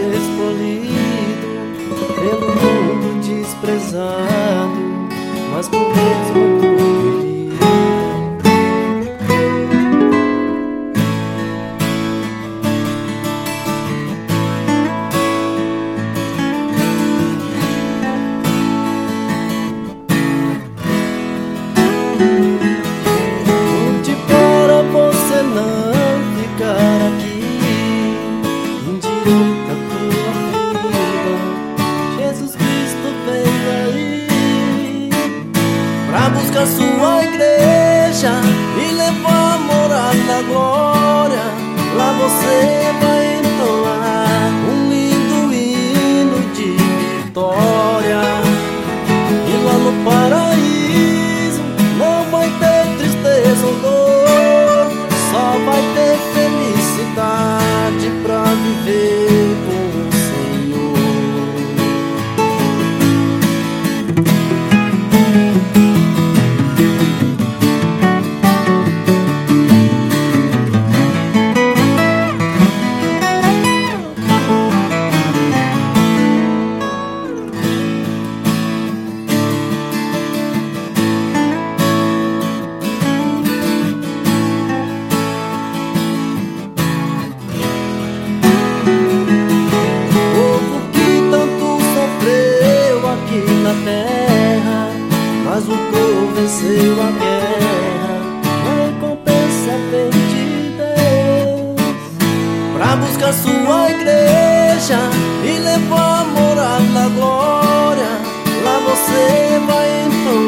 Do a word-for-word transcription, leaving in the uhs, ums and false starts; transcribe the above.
escolhido, pelo mundo desprezado, mas por Deus muito querido. Lute para você não ficar aqui, endireita tua vida. Jesus Cristo veio aí pra buscar sua igreja e levar a morar na glória. Lá você vai entoar um lindo hino de vitória. E lá no paraíso não vai ter tristeza ou dor, só vai ter felicidade pra viver com o Senhor. Na terra, mas o povo venceu a guerra. A recompensa vem de Deus pra buscar sua igreja e levar a morar na glória. Lá você vai entoar